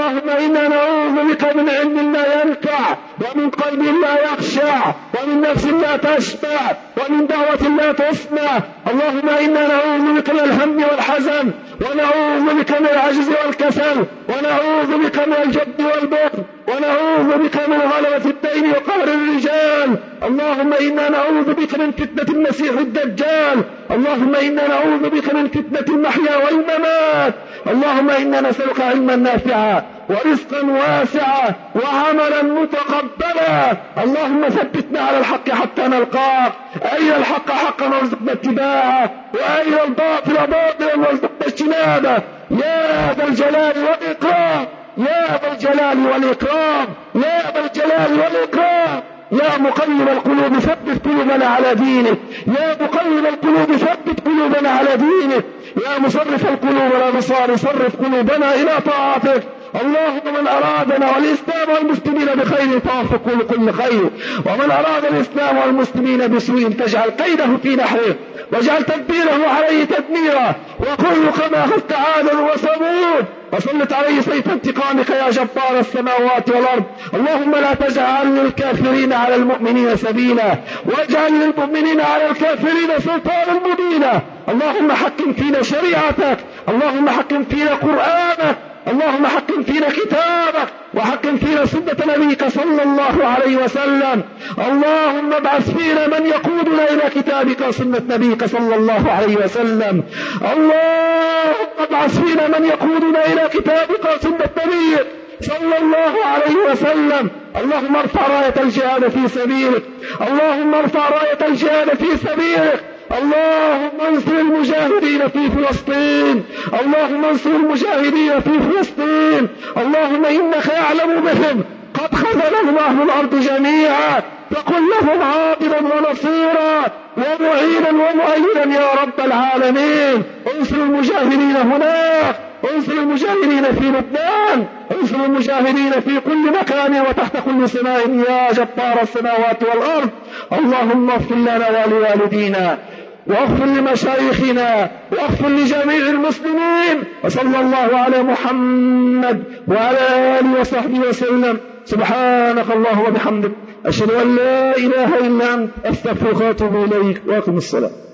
إنا نعوذ بك من علم لا ينفع، ومن قلب لا يخشع، ومن نفس لا تشبع، ومن دعوة لا تسمع. اللهم إنا نعوذ بك من الهم والحزن، ونعوذ بك من العجز والكسل، ونعوذ بك من الجد والبخل، ونعوذ بك من غلبة الدين وقهر الرجال. اللهم إنا نعوذ بك من فتنة المسيح الدجال. اللهم إنا نعوذ بك من فتنة المحيا والممات. اللهم إنا نسألك علما نافعا ورزقا واسعا وعملا متقبلا. اللهم ثبتنا على الحق حتى نلقاك، أرنا الحق حقا وارزقنا اتباعه، وأرنا الباطل باطلا وارزقنا اجتنابه، يا ذا الجلال والإكرام، يا ذا الجلال والإكرام، يا ذا الجلال والإكرام. يا مقلب القلوب ثبت قلوبنا على دينك، يا مقلب القلوب ثبت قلوبنا على دينك، يا مصرف القلوب والأبصار صرف قلوبنا إلى طاعتك. اللهم من أرادنا والإسلام والمسلمين بخير فوفق كل خير، ومن أراد الإسلام والمسلمين بسوء تجعل قيده في نحره، واجعل تدبيره عليه تدميرا، وكل كما أخذت عادا وثمود، وسلط عليه سيف انتقامك يا جبار السماوات والأرض. اللهم لا تجعل للكافرين على المؤمنين سبيلا، واجعل للمؤمنين على الكافرين سلطانا مبينا. اللهم حكم فينا شريعتك، اللهم حكم فينا قرآنك، اللهم حكم فينا كتابك، وحكم فينا سنة نبيك صلى الله عليه وسلم. اللهم ابعث فينا من يقودنا إلى كتابك وسنة نبيك صلى الله عليه وسلم. اللهم ابعث فينا من يقودنا إلى كتابك وسنة نبيك صلى الله عليه وسلم. اللهم ارفع راية الجهاد في سبيلك، اللهم ارفع راية الجهاد في سبيلك. اللهم انصر المجاهدين في فلسطين، اللهم انصر المجاهدين في فلسطين. اللهم إنك يعلم بهم، قد خذلهم أهل الأرض جميعا، فقل لهم عاضدا ونصيرا ومعينا ومؤيدا يا رب العالمين. انصر المجاهدين هناك، انصر المجاهدين في لبنان، انصر المجاهدين في كل مكان وتحت كل سماء يا جبار السماوات والأرض. اللهم اغفر لنا ولوالدينا، واغفر لمشايخنا، واغفر لجميع المسلمين، وصلى الله على محمد وعلى آله وصحبه وسلم. سبحانك اللهم وبحمدك، أشهد أن لا إله إلا أنت، أستغفرك وأتوب إليك، وأقم الصلاة.